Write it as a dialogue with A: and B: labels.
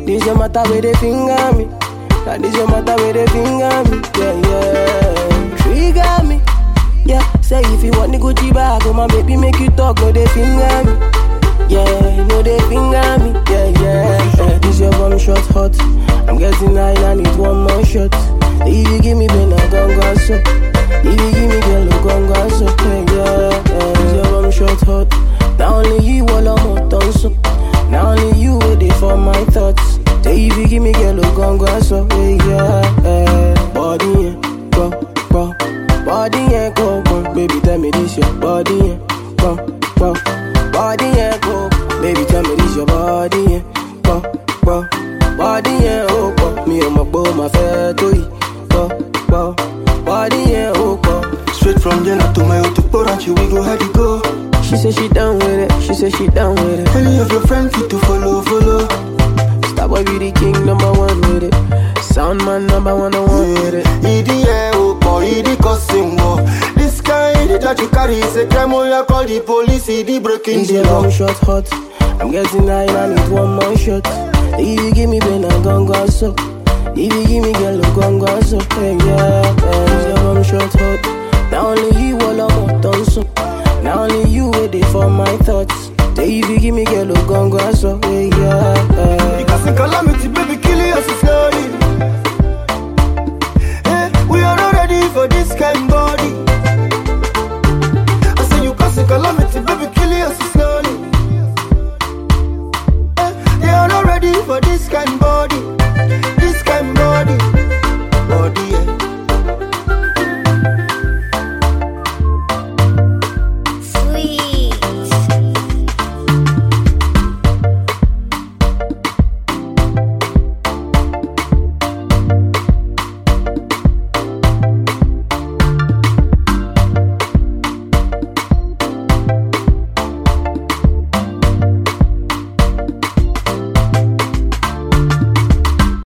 A: This your matter where they finger me. Now this your matter where they finger me. Yeah, yeah. Trigger me. Yeah, say if you want the Gucci bag, oh my baby make you talk, no they finger me. Yeah, no they finger me. Yeah, yeah. This your bomb shot hot. I'm getting high, I need one more shot. If you give me pain, I'm gon' go so. If you give me girl, I'm gon' go so. Yeah, yeah. This your bomb shot hot. Not only you, all I'm hot on so. Not only you, waiting for my thoughts. Say if you give me girl, I'm gon' go so. Yeah, yeah. Body, yeah, go, go. Body, yeah, go, go. Baby, tell me this your body, yeah, go, go. Body, yeah, go. Baby, tell me this your body, yeah, go, go. Body, yeah, oh, go. Me and my boy, my fair to you, go, go. Body, yeah, oh, go.
B: Straight from Jena to my auto porranchi, we go how to go.
A: She said she down with it, she said she down with it.
B: Any of your friends fit to follow.
A: Star boy be the king, #1 with it. Sound man #1 with it.
B: EDA, oh boy, ED cussing, oh. This guy that you carry is a crime, oh, you call the police, ED breaking
A: This
B: the
A: your
B: law.
A: bomb shot hot. I'm getting high, I need one more shot. If you give me pain, I'm gon' go so. If you give me girl, I'm gon' go so. Hey, yeah, yeah. This your bomb shot hot. Not only you, all I'm hot on so. Not only you, waiting for my thoughts. Say if you give me girl, I'm gon' go so. Hey, yeah, yeah.
B: Because in Colombia